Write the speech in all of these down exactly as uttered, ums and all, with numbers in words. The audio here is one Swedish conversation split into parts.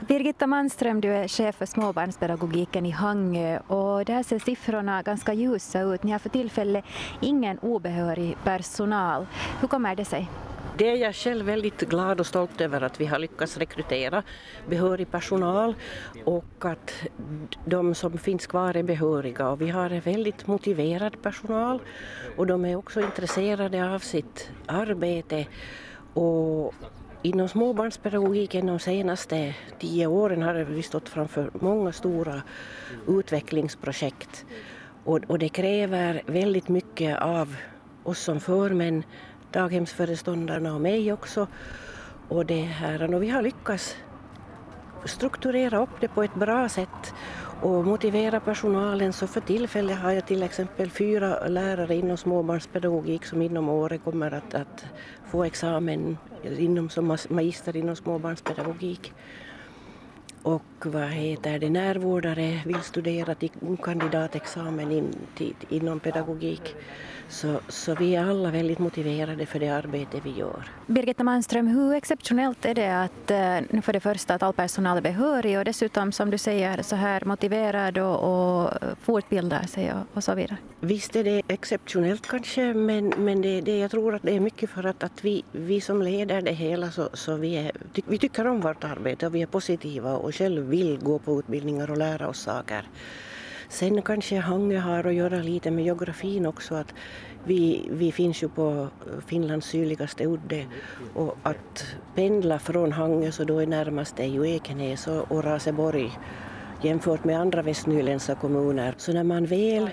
Birgitta Manström, du är chef för småbarnspedagogiken i Hangö och där ser siffrorna ganska ljusa ut. Ni har för tillfälle ingen obehörig personal. Hur kommer det sig? Det är jag själv väldigt glad och stolt över att vi har lyckats rekrytera behörig personal och att de som finns kvar är behöriga. Och vi har en väldigt motiverad personal och de är också intresserade av sitt arbete. Och inom småbarnspedagogiken de senaste tio åren har vi stått framför många stora utvecklingsprojekt. Och, och det kräver väldigt mycket av oss som förmän, daghemsföreståndarna och mig också. Och, det här, och vi har lyckats strukturera upp det på ett bra sätt och motivera personalen. Så för tillfället har jag till exempel fyra lärare inom småbarnspedagogik som inom året kommer att, att få examen inom, som magister inom småbarnspedagogik. Och vad heter det, närvårdare vill studera till kandidatexamen in, till, inom pedagogik. Så, så vi är alla väldigt motiverade för det arbete vi gör. Birgitta Manström, hur exceptionellt är det att för det första att all personal är behörig och dessutom som du säger så här motiverad och, och fortbildar sig och, och så vidare? Visst är det exceptionellt kanske, men, men det, det, jag tror att det är mycket för att, att vi, vi som leder det hela så, så vi, är, vi tycker om vårt arbete och vi är positiva och själv vill gå på utbildningar och lära oss saker. Sen kanske Hangö har att göra lite med geografin också, att vi, vi finns ju på Finlands sydligaste udde och att pendla från Hangö så då är närmast är ju Ekenäs och, och Raseborg jämfört med andra västnyländska kommuner. Så när man väl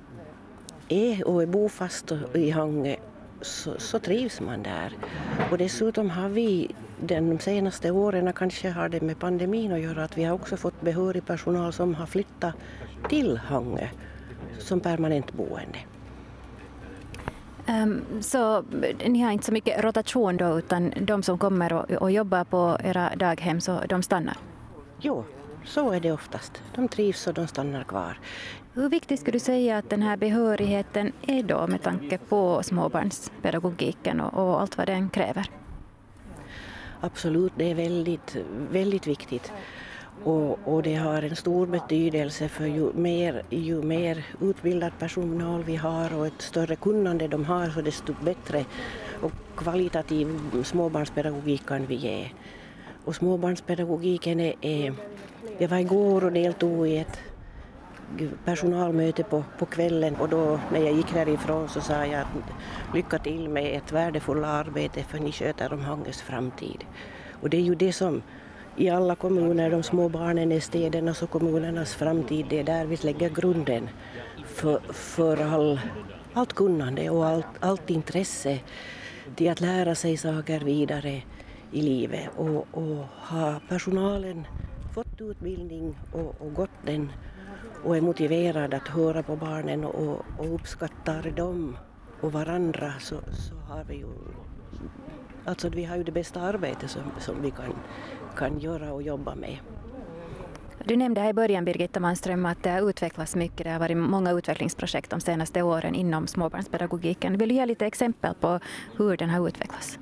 är och är bofast i Hangö så, så trivs man där. Och dessutom har vi de senaste åren, kanske har det med pandemin att göra, att vi har också fått behörig personal som har flyttat till Hangö som permanent boende. Um, så ni har inte så mycket rotation då, utan de som kommer och, och jobbar på era daghem så de stannar? Jo, så är det oftast. De trivs och de stannar kvar. Hur viktigt skulle du säga att den här behörigheten är då med tanke på småbarnspedagogiken och, och allt vad den kräver? Absolut, det är väldigt, väldigt viktigt. Och, och det har en stor betydelse för ju mer, ju mer utbildad personal vi har och ett större kunnande de har så desto bättre och kvalitativ småbarnspedagogik kan vi ge. Och småbarnspedagogiken är, är jag var igår och deltog i ett personalmöte på, på kvällen och då när jag gick därifrån så sa jag att lycka till med ett värdefullt arbete för ni sköter om Hangös framtid. Och det är ju det som i alla kommuner, de små barnen är städernas och kommunernas framtid, det är där vi lägger grunden för, för all, allt kunnande och allt, allt intresse till att lära sig saker vidare i livet och, och ha personalen fått utbildning och, och gått den och är motiverad att höra på barnen och, och uppskattar dem och varandra så, så har vi ju alltså vi har ju det bästa arbetet som, som vi kan, kan göra och jobba med. Du nämnde här i början, Birgitta Manström, att det har utvecklats mycket. Det har varit många utvecklingsprojekt de senaste åren inom småbarnspedagogiken. Vill du ge lite exempel på hur den har utvecklats?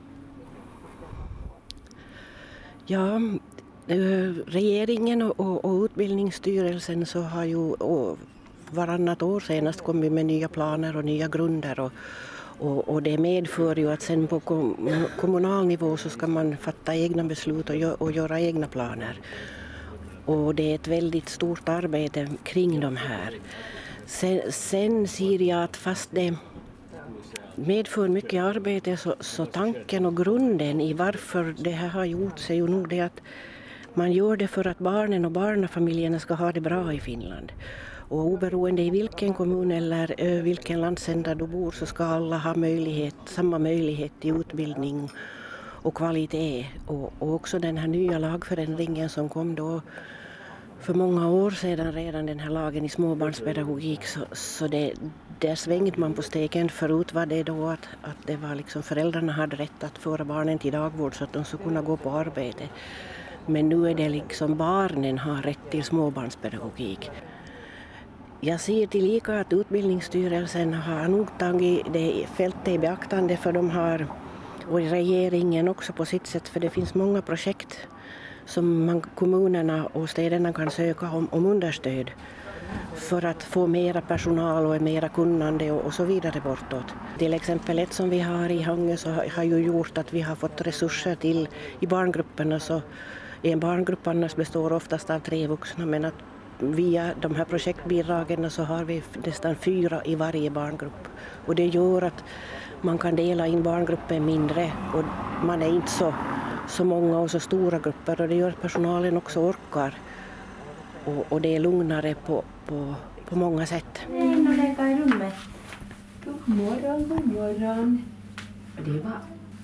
Ja, regeringen och, och utbildningsstyrelsen så har ju och varannat år senast kommit med nya planer och nya grunder och, och, och det medför ju att sen på kom, kommunal nivå så ska man fatta egna beslut och, gö, och göra egna planer. Och det är ett väldigt stort arbete kring de här. Sen, sen ser jag att fast det medför mycket arbete så, så tanken och grunden i varför det här har gjorts är ju nog det att man gör det för att barnen och barnfamiljerna ska ha det bra i Finland. Och oberoende i vilken kommun eller ö, vilken landsända du bor så ska alla ha möjlighet, samma möjlighet till utbildning och kvalitet. Och, och också den här nya lagförändringen som kom då för många år sedan redan, den här lagen i småbarnspedagogik, så, så det, där svängde man på stegen. Förut var det då att, att det var liksom föräldrarna hade rätt att föra barnen till dagvård så att de skulle kunna gå på arbete. Men nu är det liksom barnen har rätt till småbarnspedagogik. Jag ser tillika att utbildningsstyrelsen har nog tagit det fältet i beaktande för de har, och regeringen också på sitt sätt, för det finns många projekt som man, kommunerna och städerna kan söka om, om understöd för att få mera personal och mera kunnande och, och så vidare bortåt. Till exempel ett som vi har i Hangö så har, har ju gjort att vi har fått resurser till i barngrupperna. Så en barngrupp annars består oftast av tre vuxna, men att via de här projektbidragen så har vi nästan fyra i varje barngrupp. Och det gör att man kan dela in barngruppen mindre och man är inte så, så många och så stora grupper, och det gör att personalen också orkar. Och, och det är lugnare på, på, på många sätt. In och leka i rummet. God morgon, god morgon. Det var...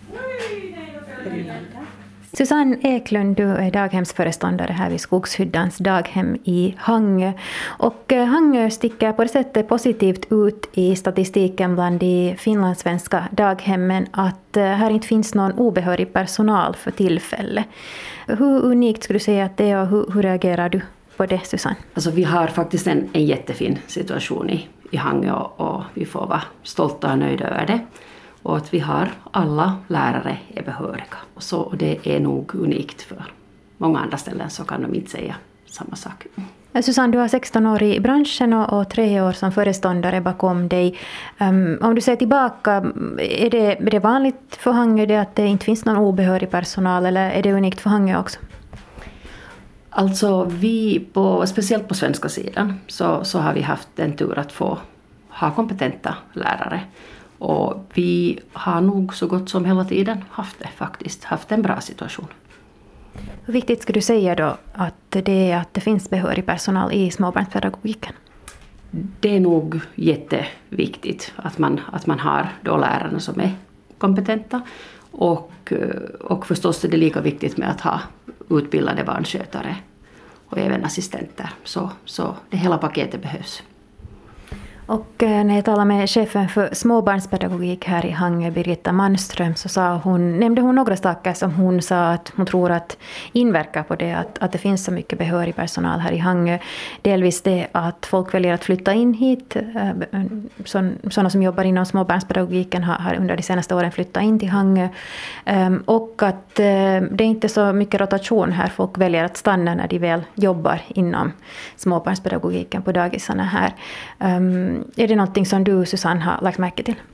Susanne Eklund, du är daghemsföreståndare här vid Skogshyddans daghem i Hangö. Och Hangö sticker på det sättet positivt ut i statistiken bland de finlandssvenska daghemmen att här inte finns någon obehörig personal för tillfället. Hur unikt skulle du säga att det är och hur, hur reagerar du på det, Susanne? Alltså, vi har faktiskt en, en jättefin situation i, i Hangö och, och vi får vara stolta och nöjda över det. Och att vi har alla lärare är behöriga. Och så, och det är nog unikt för många andra ställen, så kan de inte säga samma sak. Susanne, du har sexton år i branschen och, och tre år som föreståndare bakom dig. Um, om du ser tillbaka, är det, är det vanligt för Hangö det att det inte finns någon obehörig personal, eller är det unikt för Hangö också? Alltså vi, på, speciellt på svenska sidan, så, så har vi haft en tur att få ha kompetenta lärare. Och vi har nog så gott som hela tiden haft det faktiskt, haft en bra situation. Hur viktigt skulle du säga då att det är att det finns behörig personal i småbarnspedagogiken? Det är nog jätteviktigt att man, att man har då lärarna som är kompetenta. Och, och förstås är det lika viktigt med att ha utbildade barnskötare och även assistenter. Så, så det hela paketet behövs. Och när jag talade med chefen för småbarnspedagogik här i Hangö, Birgitta Manström, så sa hon, nämnde hon några saker som hon sa att hon tror att inverkar på det, att, att det finns så mycket behörig personal här i Hangö. Delvis det att folk väljer att flytta in hit. Sådana som jobbar inom småbarnspedagogiken har, har under de senaste åren flyttat in till Hangö. Och att det är inte så mycket rotation här. Folk väljer att stanna när de väl jobbar inom småbarnspedagogiken på dagisarna här. Är det någonting som du, Susanne, har lagt märke till?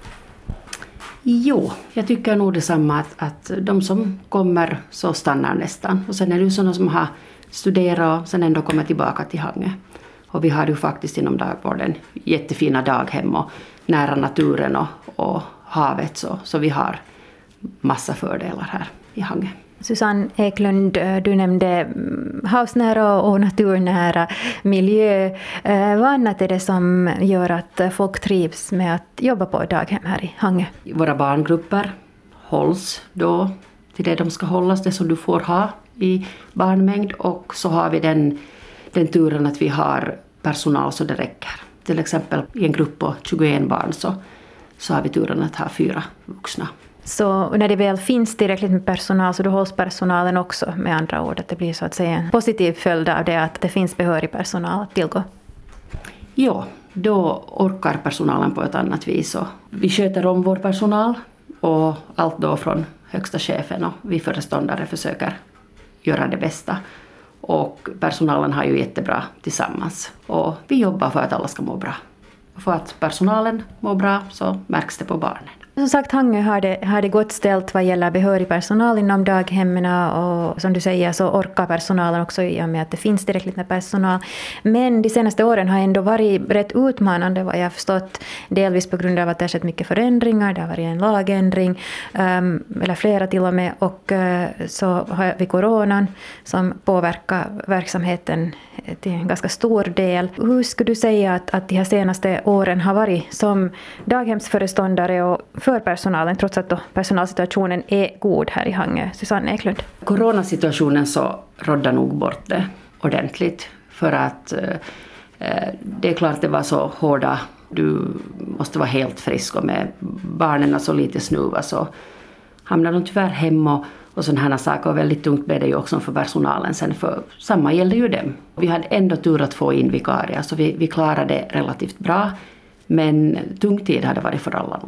Jo, jag tycker nog detsamma att, att de som kommer så stannar nästan. Och sen är det ju sådana som har studerat och sen ändå kommer tillbaka till Hangö. Och vi har ju faktiskt inom dagvården jättefina daghem och nära naturen och, och havet. Så, så vi har massa fördelar här i Hangö. Susanne Eklund, du nämnde havsnära och naturnära miljö. Vad annat är det som gör att folk trivs med att jobba på daghem här i Hangö? Våra barngrupper hålls då till det de ska hållas, det som du får ha i barnmängd. Och så har vi den, den turen att vi har personal så det räcker. Till exempel i en grupp på tjugoett barn så, så har vi turen att ha fyra vuxna. Så när det väl finns tillräckligt med personal så då hålls personalen också, med andra ord, att det blir så att säga en positiv följd av det att det finns behörig personal att tillgå? Ja, då orkar personalen på ett annat vis. Och vi sköter om vår personal och allt då från högsta chefen och vi föreståndare försöker göra det bästa. Och personalen har ju jättebra tillsammans och vi jobbar för att alla ska må bra. För att personalen mår bra så märks det på barnen. Som sagt, Hangö har det, har det gott ställt vad gäller behörig personal inom daghemmen och som du säger så orkar personalen också i och med att det finns tillräckligt med personal. Men de senaste åren har ändå varit rätt utmanande vad jag har förstått, delvis på grund av att det har skett mycket förändringar, det har varit en lagändring um, eller flera till och med, och uh, så har vi coronan som påverkar verksamheten till en ganska stor del. Hur skulle du säga att, att de här senaste åren har varit som daghemsföreståndare och för personalen, trots att då personalsituationen är god här i Hangö? Susanne Eklund. Coronasituationen så rådde nog bort det ordentligt, för att eh, det är klart det var så hårda, du måste vara helt frisk och med barnen så lite snuva så hamnade de tyvärr hemma och, och sådana här saker, och väldigt tungt blev det ju också för personalen sen, för samma gällde ju dem. Vi hade ändå tur att få in vikarier så vi, vi klarade det relativt bra, men tung tid hade varit för alla nog.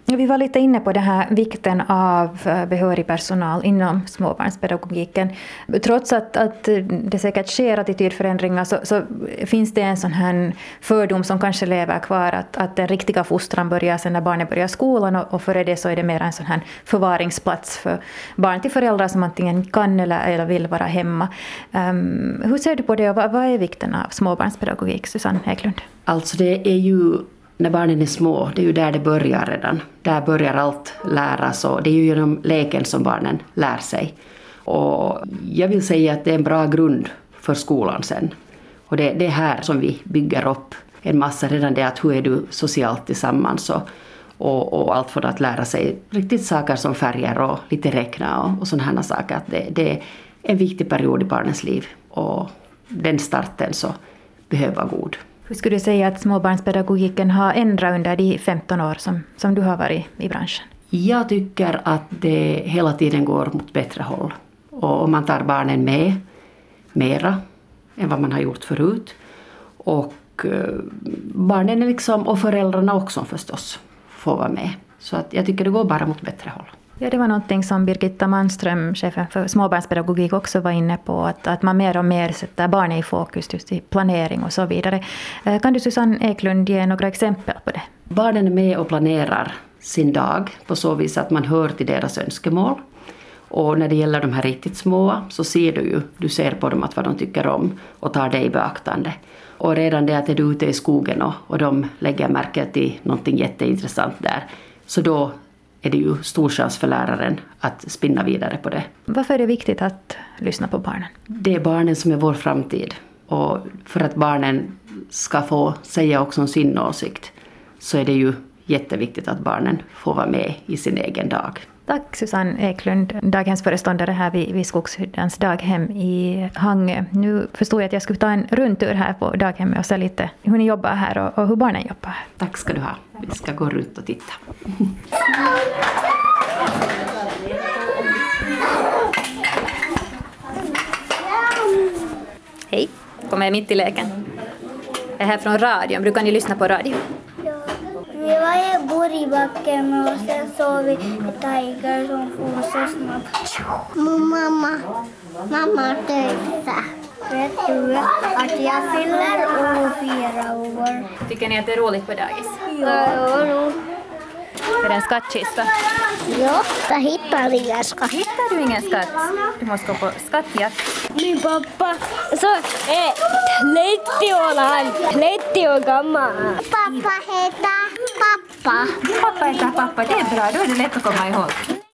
Vi var lite inne på det här vikten av behörig personal inom småbarnspedagogiken. Trots att, att det säkert sker attitydförändringar så, så finns det en sån här fördom som kanske lever kvar att, att den riktiga fostran börjar sen när barnet börjar skolan och, och före det så är det mer en sån här förvaringsplats för barn till föräldrar som antingen kan eller, eller vill vara hemma. Um, hur ser du på det och vad, vad är vikten av småbarnspedagogik, Susanne Eklund? Alltså det är ju när barnen är små, det är ju där det börjar redan. Där börjar allt läras och det är ju genom leken som barnen lär sig. Och jag vill säga att det är en bra grund för skolan sen. Och det, det är här som vi bygger upp en massa redan det att hur är du socialt tillsammans och, och, och allt för att lära sig riktigt saker som färger och lite räkna och, och sådana här saker. Att det, det är en viktig period i barnens liv och den starten så behöver vara god. Hur skulle du säga att småbarnspedagogiken har ändrat under de femton år som, som du har varit i branschen? Jag tycker att det hela tiden går mot bättre håll. Och om man tar barnen med mera än vad man har gjort förut. Och barnen är liksom, och föräldrarna också förstås får vara med. Så att jag tycker det går bara mot bättre håll. Ja, det var någonting som Birgitta Manström, chefen för småbarnspedagogik, också var inne på. Att, att man mer och mer sätter barnen i fokus just i planering och så vidare. Kan du, Susanne Eklund, ge några exempel på det? Barnen är med och planerar sin dag på så vis att man hör till deras önskemål. Och när det gäller de här riktigt små så ser du ju, du ser på dem att vad de tycker om och tar det i beaktande. Och redan det att är du ute i skogen och, och de lägger märke till någonting jätteintressant där, så då är det ju stor chans för läraren att spinna vidare på det. Varför är det viktigt att lyssna på barnen? Det är barnen som är vår framtid. Och för att barnen ska få säga också sin åsikt så är det ju jätteviktigt att barnen får vara med i sin egen dag. Tack Susanne Eklund, daghemsföreståndare här vid, vid Skogshyddans daghem i Hangö. Nu förstår jag att jag skulle ta en rundtur här på daghemmet och se lite hur ni jobbar här och, och hur barnen jobbar här. Tack ska du ha. Vi ska gå runt och titta. Hej, kommer jag mitt i leken. Jag är här från radion. Brukar ni lyssna på radio? Vi var i Borgbacken och sen såg vi tiger som for så snabbt. Mamma, mamma döda. Vet du att jag fyller år fyra år? Tycker ni att det är roligt på dagis? Ja, ja. Är det en skattkista? Ja, jag hittar inga skatt. Hittar du ingen skatt? Du måste gå på skattjakt. Min pappa så är trettio år, han trettio år gammal. Pappa heter pappa. Pappa heter pappa, det är bra, då är det lätt att komma ihåg.